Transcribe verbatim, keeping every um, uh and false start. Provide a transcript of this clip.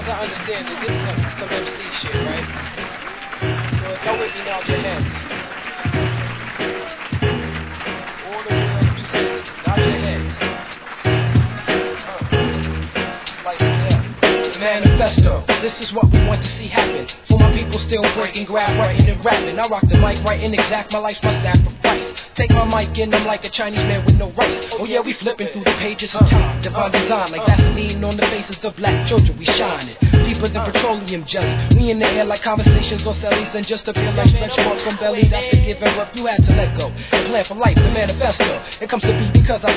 I understand that this is some, some M C shit, right? So it's always been out your head. All the way up to out your head. Uh, like that. Manifesto, this is what we want to see happen. For my people still breaking, grab, writing and rapping. I rock the mic, writing exact, my life's my sacrifice. Take my mic in, I'm like a Chinese man with no rights. Oh yeah, we flipping through the pages of time. Divine design, like Vaseline on the faces of black children, we shining. Deeper than petroleum jelly. We in the air like conversations on cellies. And just to feel like stretch marks from belly, that's the give and rough you had to let go. And plan for life, the manifesto. It comes to be because I